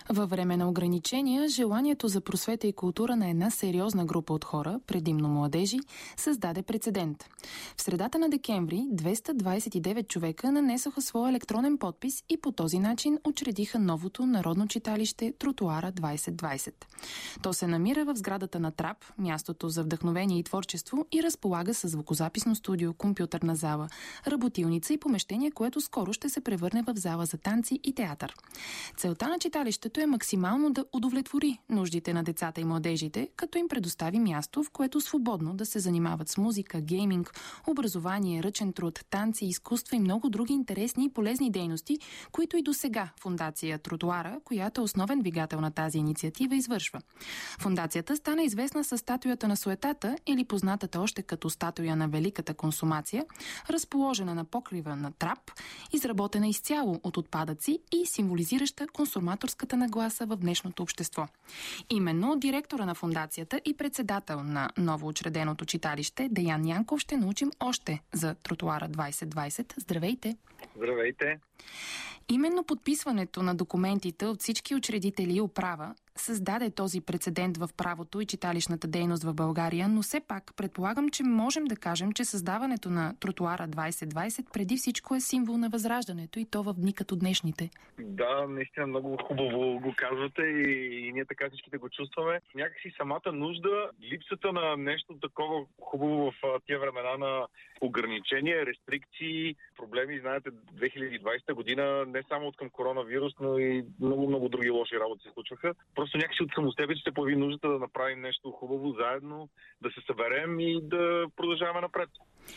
Във време на ограничения, желанието за просвета и култура на една сериозна група от хора, предимно младежи, създаде прецедент. В средата на декември 229 човека нанесоха своя електронен подпис и по този начин учредиха новото народно читалище Тротоара 2020. То се намира в сградата на ТРАП, мястото за вдъхновение и творчество, и разполага с звукозаписно студио, компютърна зала, работилница и помещение, което скоро ще се превърне в зала за танци и театър. Целта на читалището е максимално да удовлетвори нуждите на децата и младежите, като им предостави място, в което свободно да се занимават с музика, гейминг, образование, ръчен труд, танци, изкуства и много други интересни и полезни дейности, които и до сега Фондация Тротоара, която е основен двигател на тази инициатива, извършва. Фондацията стана известна със статуята на суетата, или познатата още като статуя на Великата консумация, разположена на покрива на ТРАП, изработена изцяло от отпадъци и символизираща консуматорската нагласа в днешното общество. Именно директора на фондацията и председател на новоучреденото читалище Деян Янков ще научим още за Тротоара 2020. Здравейте! Здравейте! Именно подписването на документите от всички учредители и управа създаде този прецедент в правото и читалищната дейност в България, но все пак предполагам, че можем да кажем, че създаването на Тротоара 2020 преди всичко е символ на възраждането, и то в дни като днешните. Да, наистина много хубаво го казвате и ние така всичките го чувстваме. Някакси самата нужда, липсата на нещо такова хубаво в тия времена на ограничения, рестрикции, проблеми. Знаете, 2020 година не само от към коронавирус, но и много други лоши работи се случваха. Просто някакси от само себе си се появи нуждата да направим нещо хубаво заедно, да се съберем и да продължаваме напред.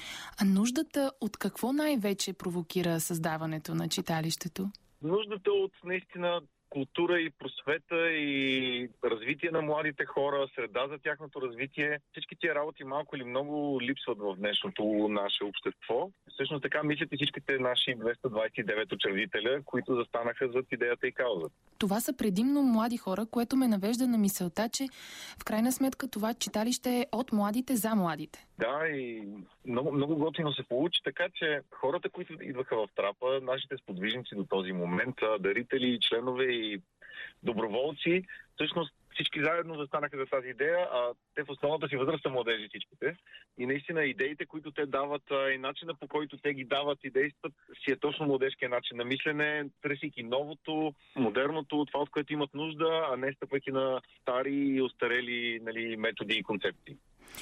А нуждата от какво най-вече провокира създаването на читалището? Нуждата от наистина култура и просвета и развитие на младите хора, среда за тяхното развитие. Всички тия работи малко или много липсват в днешното наше общество. Всъщност така мислят и всичките наши 229 учредителя, които застанаха зад идеята и каузата. Това са предимно млади хора, което ме навежда на мисълта, че в крайна сметка това читалище е от младите за младите. Да, и много готино се получи, така че хората, които идваха в Трапа, нашите сподвижници до този момент, дарители, членове и доброволци, всъщност всички заедно застанаха за тази идея, а те в основната си възраст са младежи всичките. И наистина идеите, които те дават, и начина по който те ги дават и действат, си е точно младежкия начин на мислене, търсейки новото, модерното, това, от което имат нужда, а не стъпвайки на стари и остарели методи и концепции.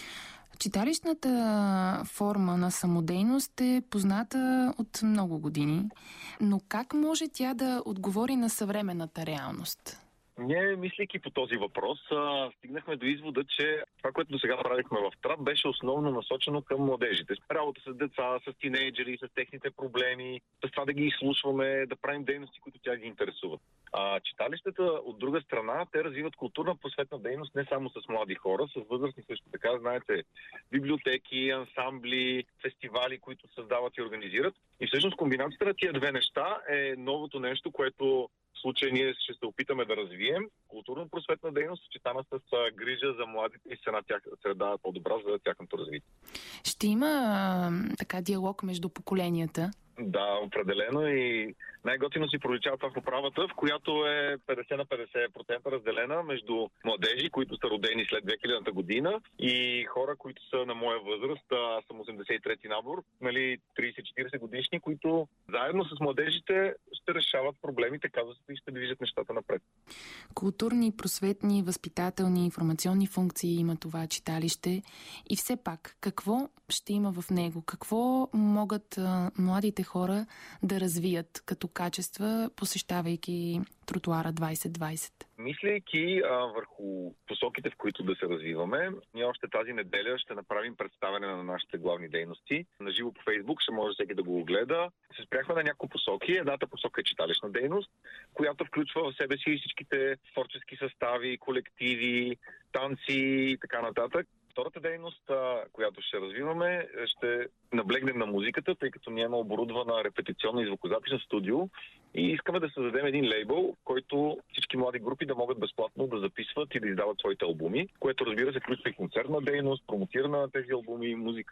Читалищната форма на самодейност е позната от много години, но как може тя да отговори на съвременната реалност? Ние, мислейки по този въпрос, стигнахме до извода, че това, което до сега правихме в ТРАП, беше основно насочено към младежите. Работа с деца, с тинейджери, с техните проблеми, с това да ги изслушваме, да правим дейности, които тя ги интересуват. А читалищата, от друга страна, те развиват културна просветна дейност не само с млади хора, с възрастни също така, знаете, библиотеки, ансамбли, фестивали, които създават и организират. И всъщност комбинацията на тия две неща е новото нещо, което в случая ние ще се опитаме да развием. Културно-просветна дейност, съчетана с грижа за младите и среда по-добра за тяхното развитие. Ще има така диалог между поколенията? Да, определено, и най-готино си проличава това в управата, в която е 50 на 50% разделена между младежи, които са родени след 2000-та година, и хора, които са на моя възраст, аз съм 83-ти набор, 30-40 годишни, които заедно с младежите ще решават проблемите, казват, и ще движат нещата напред. Културни, просветни, възпитателни, информационни функции има това читалище, и все пак, какво ще има в него? Какво могат младите хора да развият като качества, посещавайки Тротоара 2020? Мислейки върху посоките, в които да се развиваме, ние още тази неделя ще направим представяне на нашите главни дейности. Наживо по Фейсбук ще може всеки да го огледа. Се спряхме на няколко посоки. Едната посока е читалищна дейност, която включва в себе си всичките творчески състави, колективи, танци и така нататък. Втората дейност, която ще развиваме, ще наблегнем на музиката, тъй като ние имаме оборудвана репетиционна и звукозаписна студио и искаме да създадем един лейбъл, в който всички млади групи да могат безплатно да записват и да издават своите албуми, което, разбира се, включва и концертна дейност, промотиране на тези албуми, музика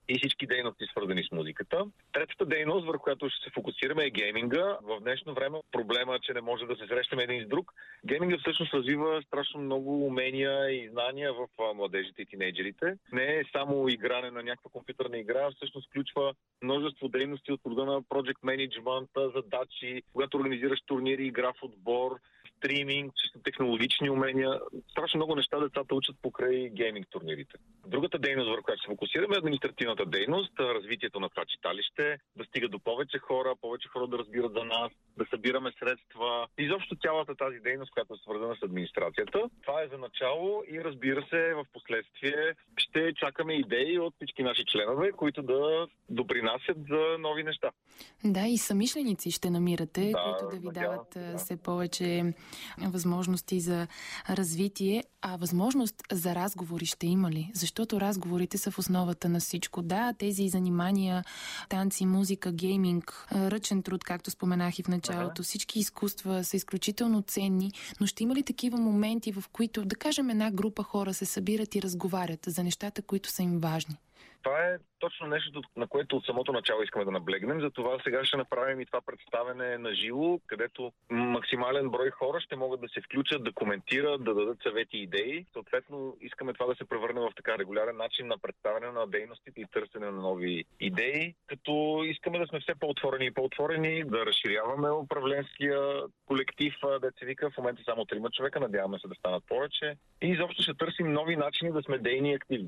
и всички дейности, свързани с музиката. Третата дейност, върху която ще се фокусираме, е гейминга. В днешно време проблема е, че не може да се срещаме един с друг. Гейминга всъщност развива страшно много умения и знания в младежите и тинейджерите. Не е само игране на някаква компютърна игра, всъщност включва множество дейности от рода на project management, задачи, когато организираш турнири, игра в отбор, стриминг, чисто технологични умения. Страшно много неща децата учат покрай гейминг турнирите. Другата дейност, върху която се фокусираме, е административната дейност, развитието на това читалище, да стига до повече хора да разбират за нас, да събираме средства. Изобщо цялата тази дейност, която е свързана с администрацията. Това е за начало и разбира се, в последствие ще чакаме идеи от всички наши членове, които да допринасят за нови неща. Да, и самишленици ще намирате, които да ви дават все повече възможности за развитие, а възможност за разговори ще има ли? Защото разговорите са в основата на всичко. Да, тези занимания, танци, музика, гейминг, ръчен труд, както споменах и в началото, всички изкуства са изключително ценни, но ще има ли такива моменти, в които, да кажем, една група хора се събират и разговарят за нещата, които са им важни? Това е точно нещо, на което от самото начало искаме да наблегнем. Затова сега ще направим и това представяне на живо, където максимален брой хора ще могат да се включат, да коментират, да дадат съвети и идеи. Съответно, искаме това да се превърне в така регулярен начин на представяне на дейностите и търсене на нови идеи, като искаме да сме все по-отворени, да разширяваме управленския колектив, деца вика. В момента само 3 човека, надяваме се да станат повече. И изобщо ще търсим нови начини да сме дейни и активни.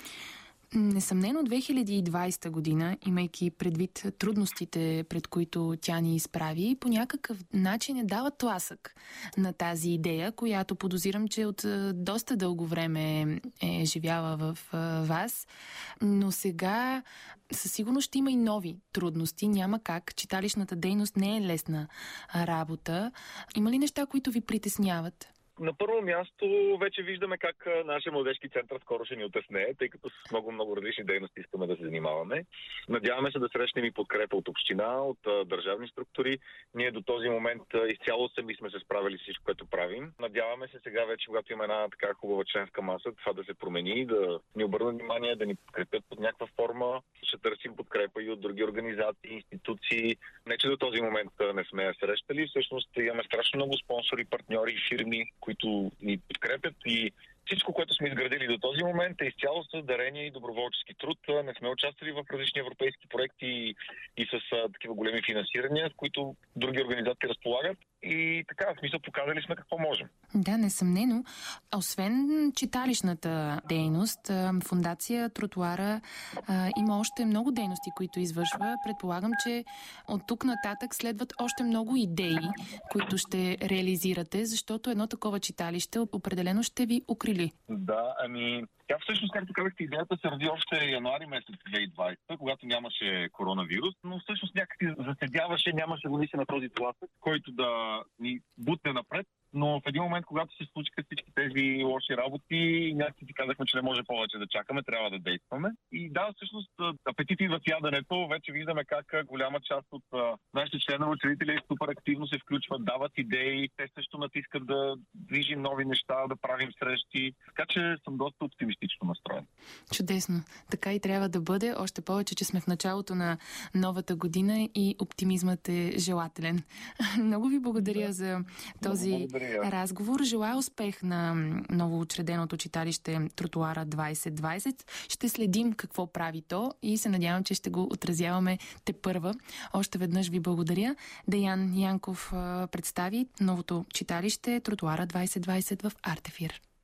Несъмнено 2020 година, имайки предвид трудностите, пред които тя ни изправи, по някакъв начин е дала тласък на тази идея, която подозирам, че от доста дълго време е живяла в вас. Но сега със сигурност ще има и нови трудности. Няма как. Читалищната дейност не е лесна работа. Има ли неща, които ви притесняват? На първо място вече виждаме как нашия младежки център скоро ще ни отесне, тъй като с много различни дейности искаме да се занимаваме. Надяваме се да срещнем и подкрепа от община, от държавни структури. Ние до този момент изцяло сами сме се справили с всичко, което правим. Надяваме се сега вече, когато има една така хубава членска маса, това да се промени, да ни обърнат внимание, да ни подкрепят под някаква форма. Ще търсим подкрепа и от други организации, институции. Не, че до този момент не сме я срещали. Всъщност имаме страшно много спонсори, партньори, фирми, които ни подкрепят и всичко, което сме изградили до този момент, е изцяло с дарение и доброволчески труд. Не сме участвали в различни европейски проекти и с такива големи финансирания, с които други организации разполагат. И така, в смисъл, показали сме какво можем. Да, несъмнено. Освен читалищната дейност, фондация Тротуара има още много дейности, които извършва. Предполагам, че от тук нататък следват още много идеи, които ще реализирате, защото едно такова читалище определено ще ви укрили. Да, тя всъщност, както казахте, идеята се роди още януари месец 2020, когато нямаше коронавирус, но всъщност някакси заседяваше, нямаше го на този тласък, който да ни бутне напред. Но в един момент, когато се случиха всички тези лоши работи, някакси си казахме, че не може повече да чакаме, трябва да действаме. И да, всъщност, апетит идва в яденето. Вече виждаме как голяма част от нашите членове, учредители супер активно се включват, дават идеи. Те също натискат да движим нови неща, да правим срещи. Така че съм доста оптимистично настроен. Чудесно. Така и трябва да бъде. Още повече, че сме в началото на новата година и оптимизмът е желателен. Много ви благодаря за този разговор. Желая успех на новоучреденото читалище Тротуара 2020. Ще следим какво прави то и се надявам, че ще го отразяваме тепърва. Още веднъж ви благодаря. Деян Янков представи новото читалище Тротуара 2020 в Артефир.